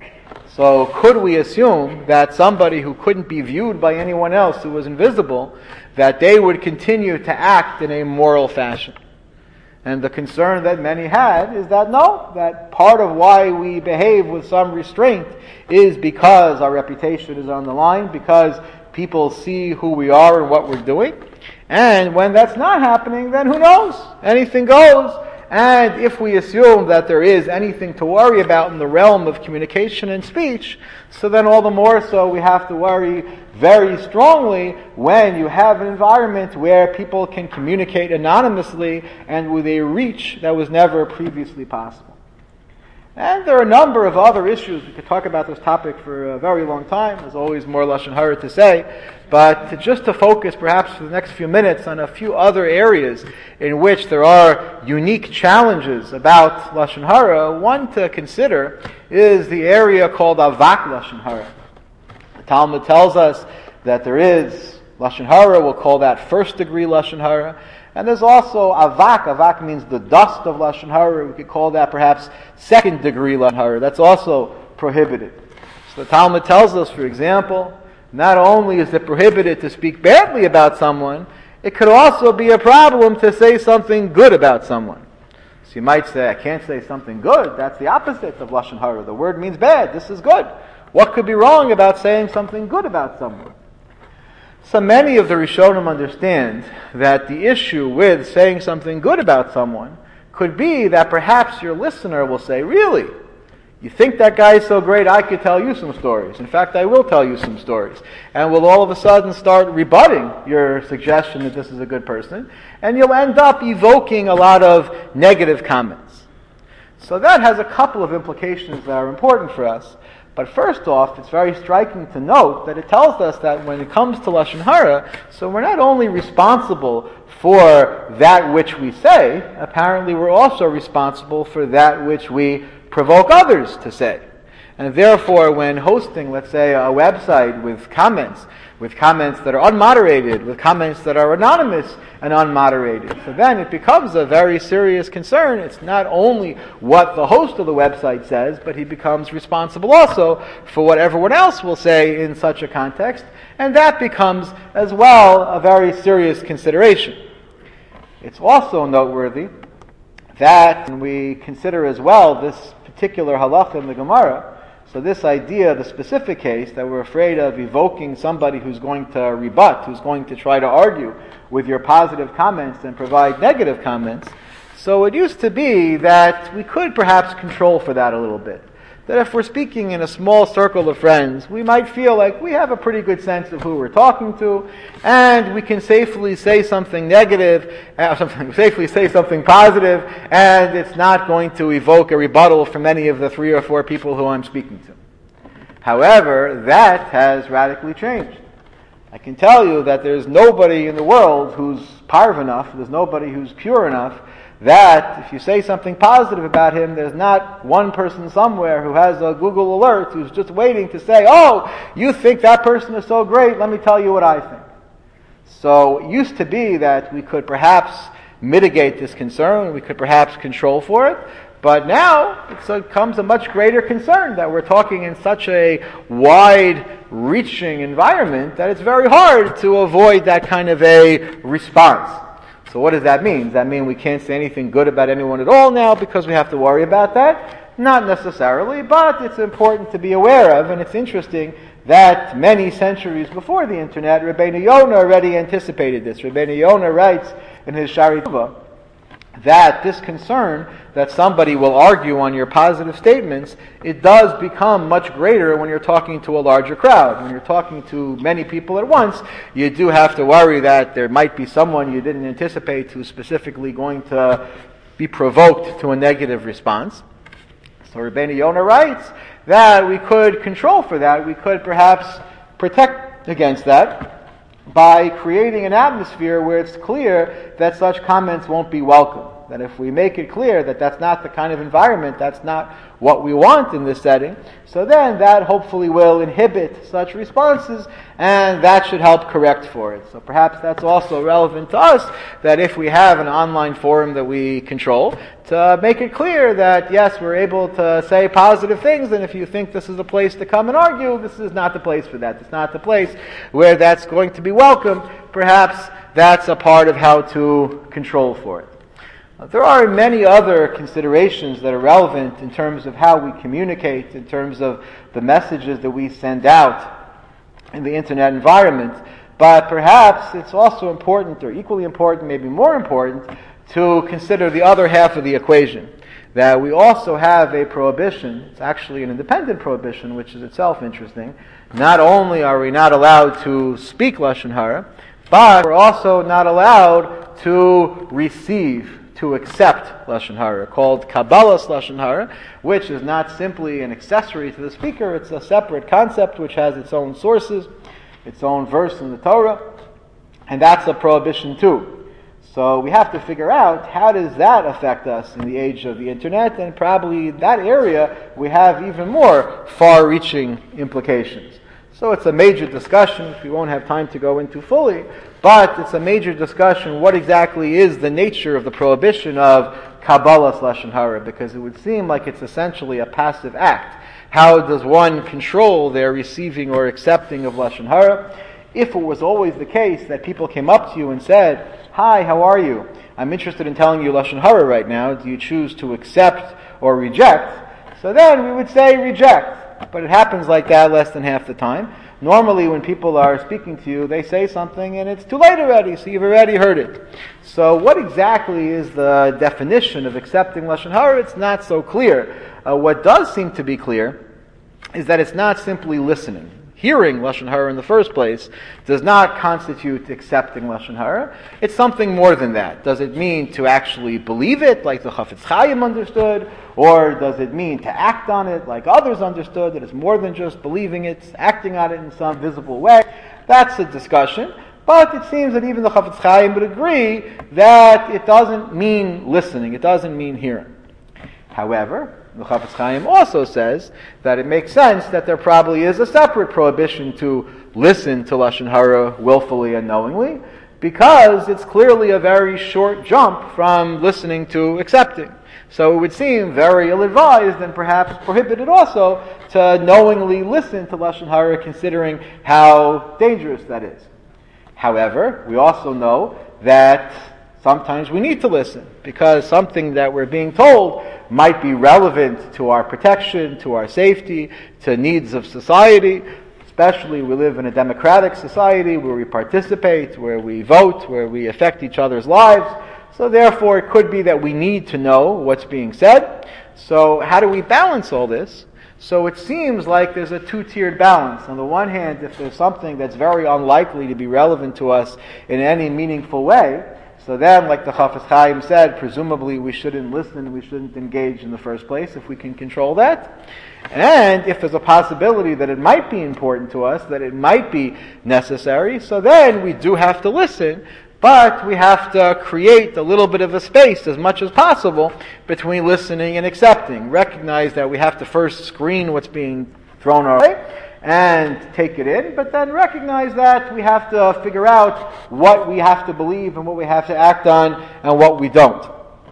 So could we assume that somebody who couldn't be viewed by anyone else, who was invisible, that they would continue to act in a moral fashion? And the concern that many had is that no, that part of why we behave with some restraint is because our reputation is on the line, because people see who we are and what we're doing. And when that's not happening, then who knows? Anything goes. And if we assume that there is anything to worry about in the realm of communication and speech, so then all the more so we have to worry very strongly when you have an environment where people can communicate anonymously and with a reach that was never previously possible. And there are a number of other issues. We could talk about this topic for a very long time. There's always more Lashon Hara to say. But just to focus perhaps for the next few minutes on a few other areas in which there are unique challenges about Lashon Hara, one to consider is the area called Avak Lashon Hara. The Talmud tells us that there is Lashon Hara, we'll call that first degree Lashon Hara. And there's also avak. Avak means the dust of Lashon Hara. We could call that perhaps second degree Lashon Hara. That's also prohibited. So the Talmud tells us, for example, not only is it prohibited to speak badly about someone, it could also be a problem to say something good about someone. So So you might say, I can't say something good. That's the opposite of Lashon Hara. The word means bad. This is good. What could be wrong about saying something good about someone? So many of the Rishonim understand that the issue with saying something good about someone could be that perhaps your listener will say, really? You think that guy is so great, I could tell you some stories. In fact, I will tell you some stories. And will all of a sudden start rebutting your suggestion that this is a good person. And you'll end up evoking a lot of negative comments. So that has a couple of implications that are important for us. But first off, it's very striking to note that it tells us that when it comes to Lashon Hara, so we're not only responsible for that which we say, apparently we're also responsible for that which we provoke others to say. And therefore, when hosting, let's say, a website with comments that are unmoderated, with comments that are anonymous and unmoderated, so then it becomes a very serious concern. It's not only what the host of the website says, but he becomes responsible also for what everyone else will say in such a context, and that becomes as well a very serious consideration. It's also noteworthy that when we consider as well this particular halacha in the Gemara, so this idea, the specific case, that we're afraid of evoking somebody who's going to rebut, who's going to try to argue with your positive comments and provide negative comments, so it used to be that we could perhaps control for that a little bit. That if we're speaking in a small circle of friends, we might feel like we have a pretty good sense of who we're talking to, and we can safely say something negative, safely say something positive, and it's not going to evoke a rebuttal from any of the 3 or 4 people who I'm speaking to. However, that has radically changed. I can tell you that there's nobody in the world who's parv enough, there's nobody who's pure enough, that if you say something positive about him, there's not one person somewhere who has a Google alert who's just waiting to say, oh, you think that person is so great, let me tell you what I think. So it used to be that we could perhaps mitigate this concern, we could perhaps control for it, but now it becomes a much greater concern that we're talking in such a wide-reaching environment that it's very hard to avoid that kind of a response. So what does that mean? Does that mean we can't say anything good about anyone at all now because we have to worry about that? Not necessarily, but it's important to be aware of, and it's interesting that many centuries before the internet, Rabbeinu Yonah already anticipated this. Rabbeinu Yonah writes in his Shari Tova that this concern that somebody will argue on your positive statements, it does become much greater when you're talking to a larger crowd. When you're talking to many people at once, you do have to worry that there might be someone you didn't anticipate who's specifically going to be provoked to a negative response. So Rabbeinu Yonah writes that we could control for that. We could perhaps protect against that by creating an atmosphere where it's clear that such comments won't be welcome. That if we make it clear that that's not the kind of environment, that's not what we want in this setting, so then that hopefully will inhibit such responses, and that should help correct for it. So perhaps that's also relevant to us, that if we have an online forum that we control, to make it clear that yes, we're able to say positive things, and if you think this is a place to come and argue, this is not the place for that. It's not the place where that's going to be welcome. Perhaps that's a part of how to control for it. There are many other considerations that are relevant in terms of how we communicate, in terms of the messages that we send out in the internet environment, but perhaps it's also important, or equally important, maybe more important, to consider the other half of the equation. That we also have a prohibition, it's actually an independent prohibition, which is itself interesting. Not only are we not allowed to speak Lashon Hara, but we're also not allowed to receive, to accept Lashon Hara, called Kabbalas Lashon Hara, which is not simply an accessory to the speaker, it's a separate concept which has its own sources, its own verse in the Torah, and that's a prohibition too. So we have to figure out how does that affect us in the age of the internet, and probably that area we have even more far-reaching implications. So it's a major discussion, which we won't have time to go into fully, but it's a major discussion what exactly is the nature of the prohibition of Kabbalas Lashon Hara, because it would seem like it's essentially a passive act. How does one control their receiving or accepting of Lashon Hara? If it was always the case that people came up to you and said, "Hi, how are you? I'm interested in telling you Lashon Hara right now. Do you choose to accept or reject? So then we would say reject. But it happens like that less than half the time. Normally when people are speaking to you, they say something and it's too late already, so you've already heard it. So what exactly is the definition of accepting Lashon Hara? It's not so clear. What does seem to be clear is that it's not simply listening. Hearing Lashon Hara in the first place does not constitute accepting Lashon Hara. It's something more than that. Does it mean to actually believe it, like the Chafetz Chaim understood? Or does it mean to act on it, like others understood, that it's more than just believing it, acting on it in some visible way? That's a discussion. But it seems that even the Chafetz Chaim would agree that it doesn't mean listening. It doesn't mean hearing. However, the Chafetz Chaim also says that it makes sense that there probably is a separate prohibition to listen to Lashon Hara willfully and knowingly, because it's clearly a very short jump from listening to accepting. So it would seem very ill-advised and perhaps prohibited also to knowingly listen to Lashon Hara, considering how dangerous that is. However, we also know that sometimes we need to listen, because something that we're being told might be relevant to our protection, to our safety, to needs of society. Especially we live in a democratic society where we participate, where we vote, where we affect each other's lives. So therefore it could be that we need to know what's being said. So how do we balance all this? So it seems like there's a two-tiered balance. On the one hand, if there's something that's very unlikely to be relevant to us in any meaningful way, so then, like the Chafetz Chaim said, presumably we shouldn't listen, we shouldn't engage in the first place if we can control that. And if there's a possibility that it might be important to us, that it might be necessary, so then we do have to listen, but we have to create a little bit of a space as much as possible between listening and accepting. Recognize that we have to first screen what's being thrown our way and take it in, but then recognize that we have to figure out what we have to believe and what we have to act on and what we don't.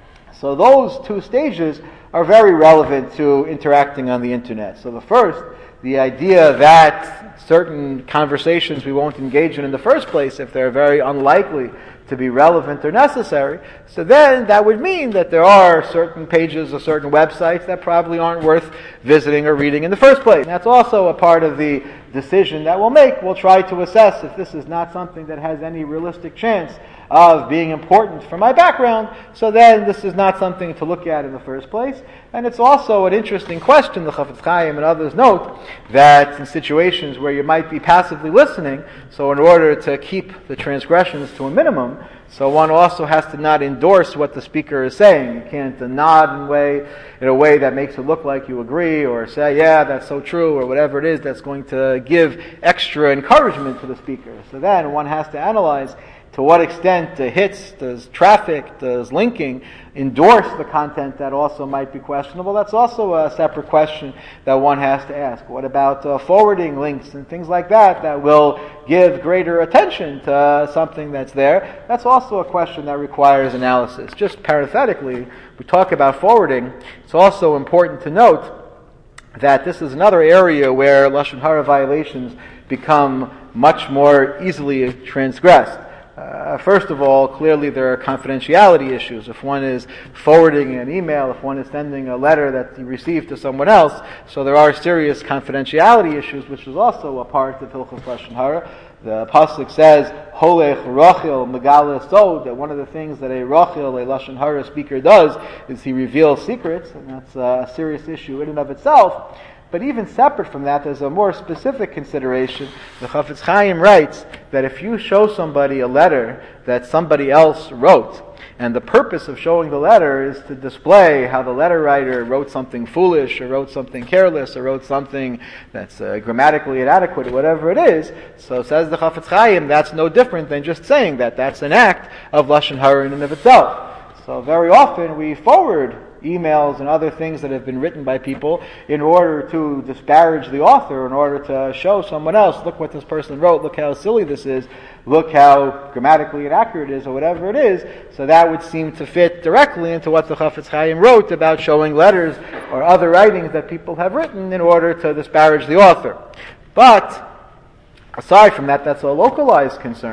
So those two stages are very relevant to interacting on the internet. So the first, the idea that certain conversations we won't engage in the first place if they're very unlikely to be relevant or necessary, so then that would mean that there are certain pages or certain websites that probably aren't worth visiting or reading in the first place. And that's also a part of the decision that we'll make. We'll try to assess if this is not something that has any realistic chance of being important for my background, so then this is not something to look at in the first place. And it's also an interesting question, the Chafetz Chaim and others note, that in situations where you might be passively listening, so in order to keep the transgressions to a minimum, so one also has to not endorse what the speaker is saying. You can't nod in a way that makes it look like you agree, or say, yeah, that's so true, or whatever it is that's going to give extra encouragement to the speaker. So then one has to analyze to what extent hits, does traffic, does linking endorse the content that also might be questionable. That's also a separate question that one has to ask. What about forwarding links and things like that will give greater attention to something that's there? That's also a question that requires analysis. Just parenthetically, we talk about forwarding. It's also important to note that this is another area where Lashon Hara violations become much more easily transgressed. First of all, clearly there are confidentiality issues. If one is forwarding an email, if one is sending a letter that he received to someone else, so there are serious confidentiality issues, which is also a part of Hilchos Lashon Hara. The pasuk says, "Holech Rachel Megala Sod," that one of the things that a Rachel, a Lashon Hara speaker, does is he reveals secrets, and that's a serious issue in and of itself. But even separate from that, there's a more specific consideration. The Chafetz Chaim writes that if you show somebody a letter that somebody else wrote, and the purpose of showing the letter is to display how the letter writer wrote something foolish, or wrote something careless, or wrote something that's grammatically inadequate, or whatever it is, so says the Chafetz Chaim, that's no different than just saying that. That's an act of Lashon Hara in and of itself. So very often we forward emails and other things that have been written by people in order to disparage the author, in order to show someone else, look what this person wrote, look how silly this is, look how grammatically inaccurate it is, or whatever it is. So that would seem to fit directly into what the Chafetz Chaim wrote about showing letters or other writings that people have written in order to disparage the author. But aside from that, that's a localized concern.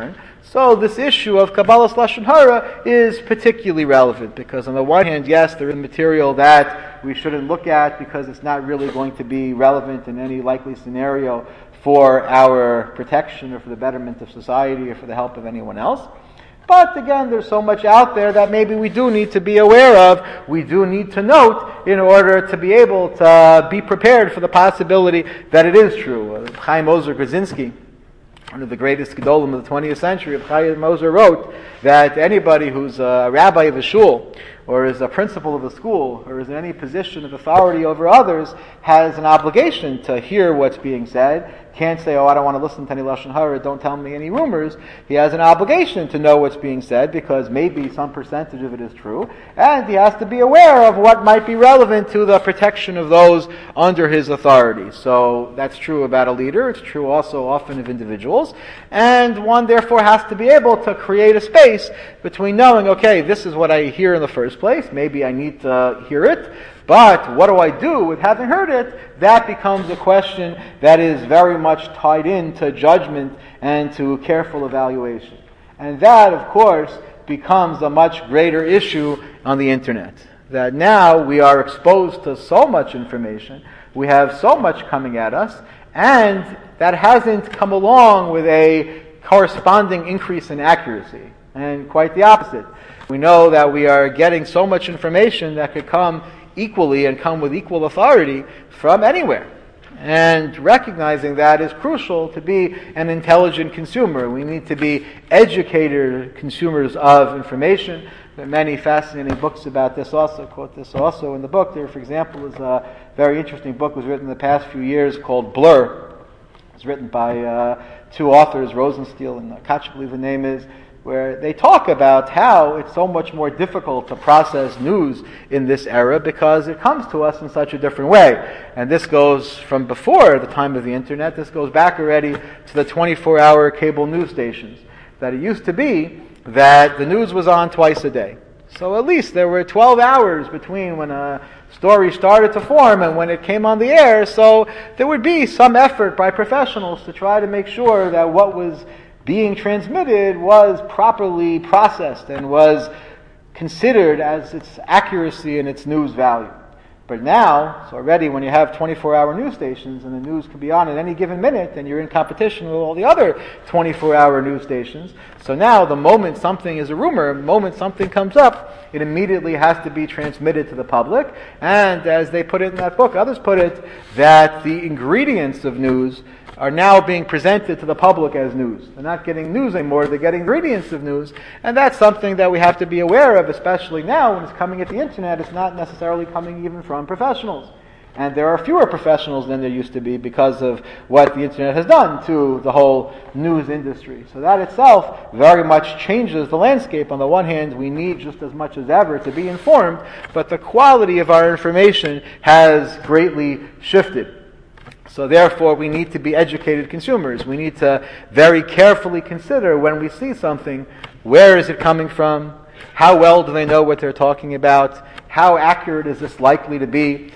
So this issue of Kabbalah's Lashon Hara is particularly relevant because on the one hand, yes, there is material that we shouldn't look at because it's not really going to be relevant in any likely scenario for our protection or for the betterment of society or for the help of anyone else. But again, there's so much out there that maybe we do need to be aware of, we do need to note in order to be able to be prepared for the possibility that it is true. Chaim Ozer Grzinski, one of the greatest Gedolim of the 20th century, Chaim Ozer wrote that anybody who's a rabbi of a shul, or is a principal of a school, or is in any position of authority over others, has an obligation to hear what's being said. Can't say, I don't want to listen to any Lashon Hara, don't tell me any rumors. He has an obligation to know what's being said because maybe some percentage of it is true, and he has to be aware of what might be relevant to the protection of those under his authority. So that's true about a leader, it's true also often of individuals, and one therefore has to be able to create a space between knowing, okay, this is what I hear in the first place, maybe I need to hear it, but what do I do with having heard it? That becomes a question that is very much tied into judgment and to careful evaluation. And that, of course, becomes a much greater issue on the internet. That now we are exposed to so much information, we have so much coming at us, and that hasn't come along with a corresponding increase in accuracy. And quite the opposite. We know that we are getting so much information that could come equally and come with equal authority from anywhere. And recognizing that is crucial to be an intelligent consumer. We need to be educated consumers of information. There are many fascinating books about this also. I quote this also in the book. There, for example, is a very interesting book was written in the past few years called Blur. It's written by two authors, Rosenstiel and Kach, I believe the name is, where they talk about how it's so much more difficult to process news in this era because it comes to us in such a different way. And this goes from before the time of the internet, this goes back already to the 24-hour cable news stations. That it used to be that the news was on twice a day. So at least there were 12 hours between when a story started to form and when it came on the air, so there would be some effort by professionals to try to make sure that what was being transmitted was properly processed and was considered as its accuracy and its news value. But now, so already when you have 24-hour news stations and the news can be on at any given minute and you're in competition with all the other 24-hour news stations, so now the moment something is a rumor, the moment something comes up, it immediately has to be transmitted to the public. And as they put it in that book, others put it, that the ingredients of news are now being presented to the public as news. They're not getting news anymore, they're getting ingredients of news. And that's something that we have to be aware of, especially now when it's coming at the internet. It's not necessarily coming even from professionals. And there are fewer professionals than there used to be because of what the internet has done to the whole news industry. So that itself very much changes the landscape. On the one hand, we need just as much as ever to be informed, but the quality of our information has greatly shifted. So therefore, we need to be educated consumers. We need to very carefully consider when we see something, where is it coming from? How well do they know what they're talking about? How accurate is this likely to be?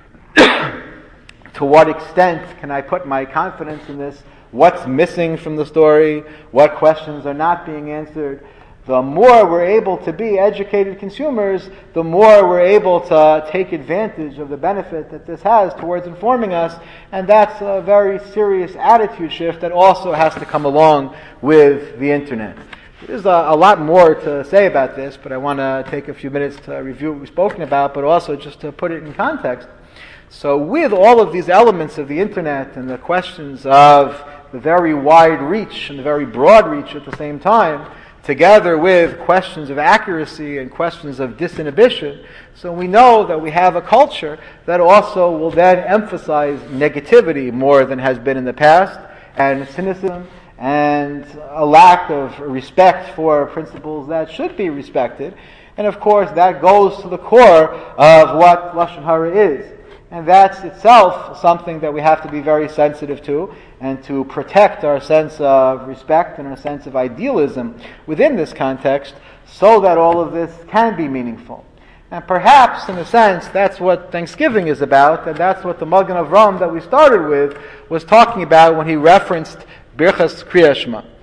To what extent can I put my confidence in this? What's missing from the story? What questions are not being answered? The more we're able to be educated consumers, the more we're able to take advantage of the benefit that this has towards informing us, and that's a very serious attitude shift that also has to come along with the internet. There's a lot more to say about this, but I want to take a few minutes to review what we've spoken about, but also just to put it in context. So with all of these elements of the internet and the questions of the very wide reach and the very broad reach at the same time, together with questions of accuracy and questions of disinhibition, so we know that we have a culture that also will then emphasize negativity more than has been in the past, and cynicism, and a lack of respect for principles that should be respected. And of course, that goes to the core of what Lashon Hara is. And that's itself something that we have to be very sensitive to, and to protect our sense of respect and our sense of idealism within this context, so that all of this can be meaningful. And perhaps, in a sense, that's what Thanksgiving is about, and that's what the Magen Avraham that we started with was talking about when he referenced Birchas Kriya Shema.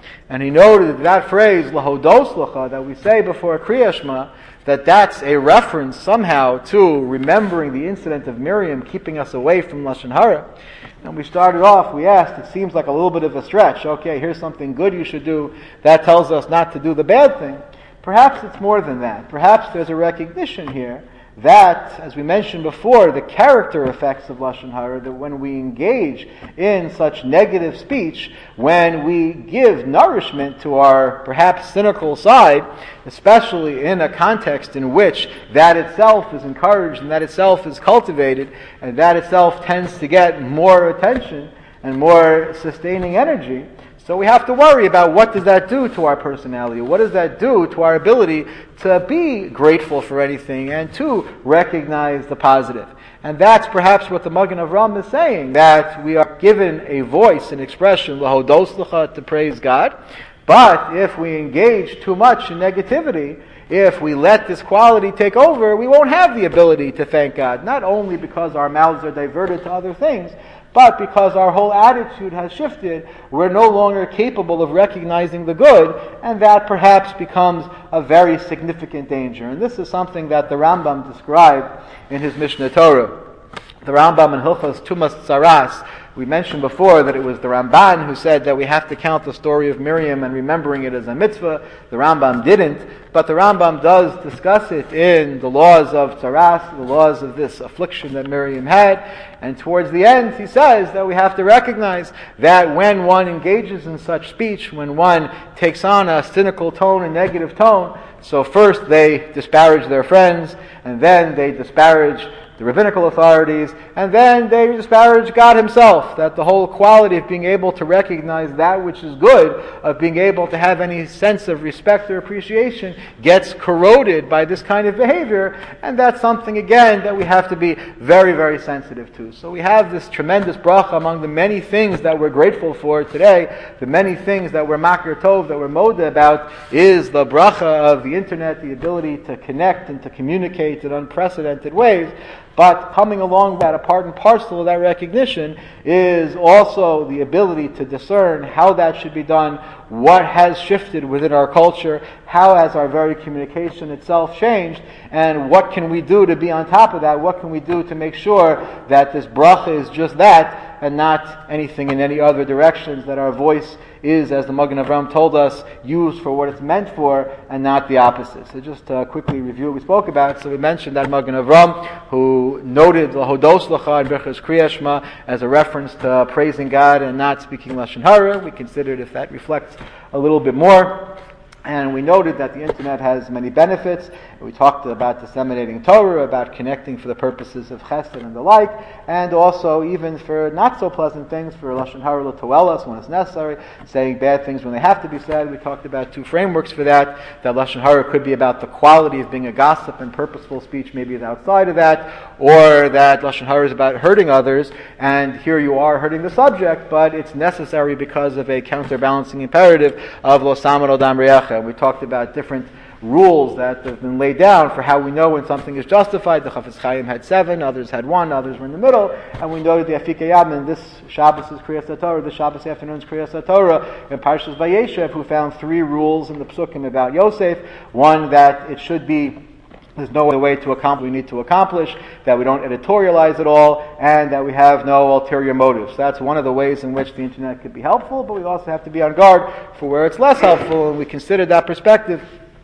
And he noted that phrase, lahodos lacha, that we say before Kriya Shema, that's a reference somehow to remembering the incident of Miriam keeping us away from Lashon Hara. And we started off, we asked, it seems like a little bit of a stretch. Okay, here's something good you should do. That tells us not to do the bad thing. Perhaps it's more than that. Perhaps there's a recognition here that, as we mentioned before, the character effects of Lashon Hara, that when we engage in such negative speech, when we give nourishment to our perhaps cynical side, especially in a context in which that itself is encouraged and that itself is cultivated, and that itself tends to get more attention and more sustaining energy, so we have to worry about what does that do to our personality? What does that do to our ability to be grateful for anything and to recognize the positive? And that's perhaps what the Magen Avraham is saying, that we are given a voice, an expression, lahodos lacha, to praise God. But if we engage too much in negativity, if we let this quality take over, we won't have the ability to thank God. Not only because our mouths are diverted to other things, but because our whole attitude has shifted, we're no longer capable of recognizing the good, and that perhaps becomes a very significant danger. And this is something that the Rambam described in his Mishneh Torah. The Rambam in Hilchos Tumas Tzaras, we mentioned before that it was the Ramban who said that we have to count the story of Miriam and remembering it as a mitzvah. The Rambam didn't, but the Rambam does discuss it in the laws of Tzaras, the laws of this affliction that Miriam had. And towards the end, he says that we have to recognize that when one engages in such speech, when one takes on a cynical tone, a negative tone, so first they disparage their friends, and then they disparage the rabbinical authorities, and then they disparage God himself, that the whole quality of being able to recognize that which is good, of being able to have any sense of respect or appreciation, gets corroded by this kind of behavior, and that's something, again, that we have to be very, very sensitive to. So we have this tremendous bracha among the many things that we're grateful for today, the many things that we're makir tov, that we're moda about, is the bracha of the internet, the ability to connect and to communicate in unprecedented ways. But coming along that, a part and parcel of that recognition is also the ability to discern how that should be done, what has shifted within our culture, how has our very communication itself changed, and what can we do to be on top of that, what can we do to make sure that this bracha is just that, and not anything in any other directions, that our voice is, as the Magen Avraham told us, used for what it's meant for, and not the opposite. So just to quickly review what we spoke about. So we mentioned that Magen Avraham, who noted lahodos lacha and Birchas Kriya Shema as a reference to praising God and not speaking Lashon Hara. We considered if that reflects a little bit more. And we noted that the internet has many benefits. We talked about disseminating Torah, about connecting for the purposes of chesed and the like, and also even for not so pleasant things, for Lashon Hara l'toelas when it's necessary, saying bad things when they have to be said. We talked about two frameworks for that Lashon Hara could be about the quality of being a gossip, and purposeful speech maybe is outside of that, or that Lashon Hara is about hurting others, and here you are hurting the subject, but it's necessary because of a counterbalancing imperative of lo samar al dam re'echa. We talked about different rules that have been laid down for how we know when something is justified. The Chafetz Chaim had 7, others had 1, others were in the middle, and we noted the Afikei Yam, this Shabbos is Kriyas Torah, the Shabbos afternoon is Kriyas Torah, in Parshas Vayeshev, who found 3 rules in the Psukim about Yosef. One, that it should be, there's no other way to accomplish we need to accomplish, that we don't editorialize at all, and that we have no ulterior motives. That's one of the ways in which the internet could be helpful, but we also have to be on guard for where it's less helpful, and we consider that perspective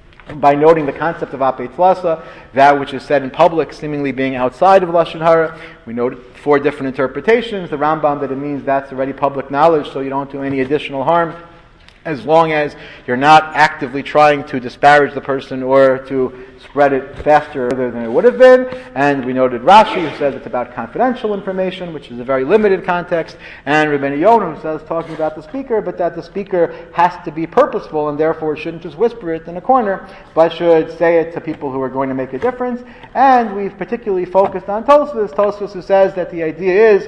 by noting the concept of apei tlasa, that which is said in public seemingly being outside of Lashon Hara. We noted 4 different interpretations. The Rambam, that it means that's already public knowledge, so you don't do any additional harm, as long as you're not actively trying to disparage the person or to spread it faster than it would have been. And we noted Rashi, who says it's about confidential information, which is a very limited context, and Rabbeinu Yonah, who says, talking about the speaker, but that the speaker has to be purposeful, and therefore shouldn't just whisper it in a corner, but should say it to people who are going to make a difference. And we've particularly focused on Tosfos, who says that the idea is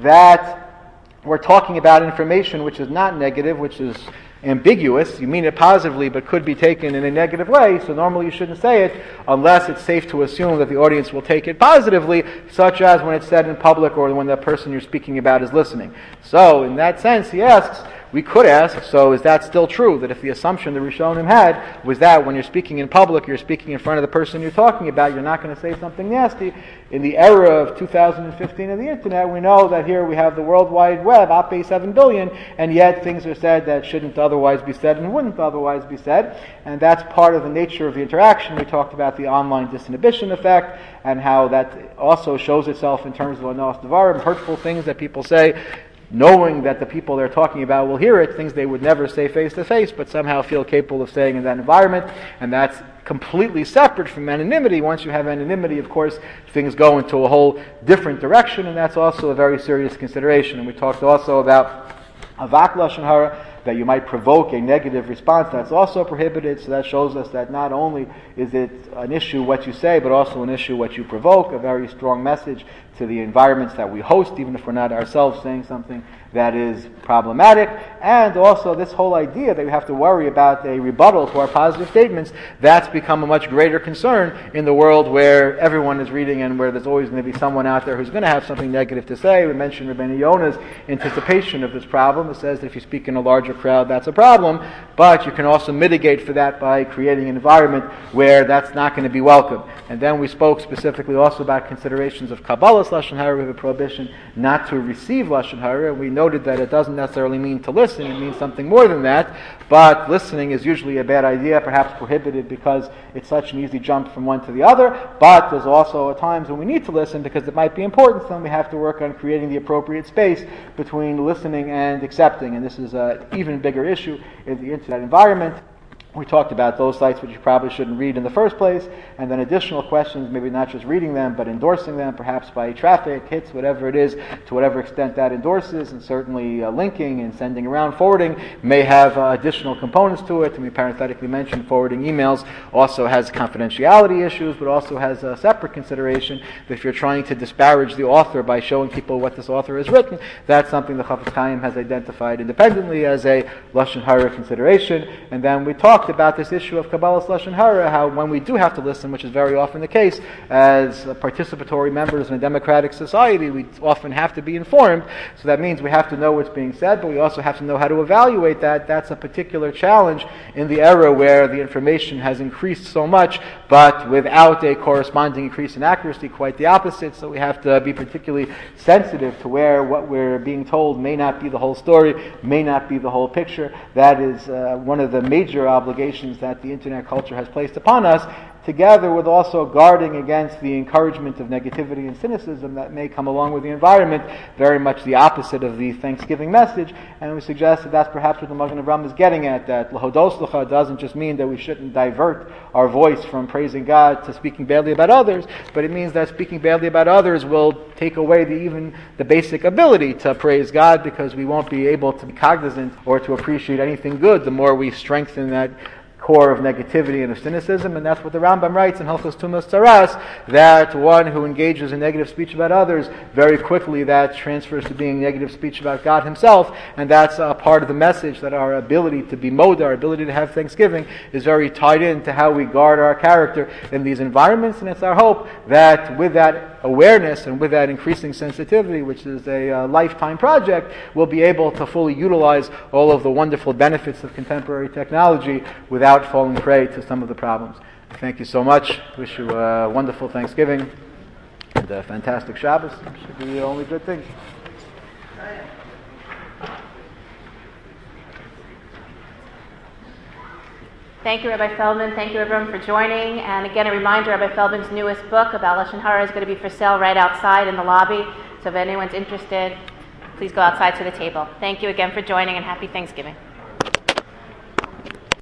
that we're talking about information which is not negative, which is ambiguous. You mean it positively, but could be taken in a negative way, so normally you shouldn't say it unless it's safe to assume that the audience will take it positively, such as when it's said in public or when the person you're speaking about is listening. So, in that sense, he asks, we could ask, so is that still true? That if the assumption the Rishonim had was that when you're speaking in public, you're speaking in front of the person you're talking about, you're not going to say something nasty. In the era of 2015 of the internet, we know that here we have the World Wide Web, Ape 7 billion, and yet things are said that shouldn't otherwise be said and wouldn't otherwise be said. And that's part of the nature of the interaction. We talked about the online disinhibition effect and how that also shows itself in terms of Anos Devarim, hurtful things that people say, knowing that the people they're talking about will hear it, things they would never say face to face, but somehow feel capable of saying in that environment. And that's completely separate from anonymity. Once you have anonymity, of course, things go into a whole different direction, and that's also a very serious consideration. And we talked also about Avak Lashon Hara, that you might provoke a negative response. That's also prohibited, so that shows us that not only is it an issue what you say, but also an issue what you provoke, a very strong message to the environments that we host, even if we're not ourselves saying something that is problematic. And also this whole idea that we have to worry about a rebuttal to our positive statements, that's become a much greater concern in the world where everyone is reading and where there's always going to be someone out there who's going to have something negative to say. We mentioned Rabbeinu Yonah's anticipation of this problem. It says that if you speak in a larger crowd, that's a problem, but you can also mitigate for that by creating an environment where that's not going to be welcome. And then we spoke specifically also about considerations of Kabbalah's Lashon Hara. We have a prohibition not to receive Lashon Hara. We noted that it doesn't necessarily mean to listen, it means something more than that, but listening is usually a bad idea, perhaps prohibited because it's such an easy jump from one to the other, but there's also times when we need to listen because it might be important, so we have to work on creating the appropriate space between listening and accepting, and this is an even bigger issue in the internet environment. We talked about those sites which you probably shouldn't read in the first place, and then additional questions, maybe not just reading them, but endorsing them, perhaps by traffic, hits, whatever it is, to whatever extent that endorses, and certainly linking and sending around, forwarding may have additional components to it. And we parenthetically mentioned forwarding emails also has confidentiality issues, but also has a separate consideration that if you're trying to disparage the author by showing people what this author has written, that's something the Chafetz Chaim has identified independently as a Lashon Hara consideration. And then we talked about this issue of Kabbalah's Lashon Hara, how when we do have to listen, which is very often the case, as participatory members in a democratic society, we often have to be informed. So that means we have to know what's being said, but we also have to know how to evaluate that. That's a particular challenge in the era where the information has increased so much, but without a corresponding increase in accuracy, quite the opposite. So we have to be particularly sensitive to where what we're being told may not be the whole story, may not be the whole picture. That is one of the major obligations that the internet culture has placed upon us, together with also guarding against the encouragement of negativity and cynicism that may come along with the environment, very much the opposite of the Thanksgiving message. And we suggest that that's perhaps what the Magen Avraham is getting at, that Lahodos Lecha doesn't just mean that we shouldn't divert our voice from praising God to speaking badly about others, but it means that speaking badly about others will take away even the basic ability to praise God, because we won't be able to be cognizant or to appreciate anything good the more we strengthen that core of negativity and of cynicism. And that's what the Rambam writes in Hilchos Tumas Tzaras, that one who engages in negative speech about others, very quickly that transfers to being negative speech about God himself. And that's a part of the message, that our ability to be moda, our ability to have Thanksgiving, is very tied into how we guard our character in these environments. And it's our hope that with that awareness and with that increasing sensitivity, which is a lifetime project, we'll be able to fully utilize all of the wonderful benefits of contemporary technology without falling prey to some of the problems. Thank you so much. Wish you a wonderful Thanksgiving and a fantastic Shabbos. Should be only good things. Thank you, Rabbi Feldman. Thank you, everyone, for joining. And again, a reminder, Rabbi Feldman's newest book about Lashon Hara is going to be for sale right outside in the lobby. So if anyone's interested, please go outside to the table. Thank you again for joining, and happy Thanksgiving.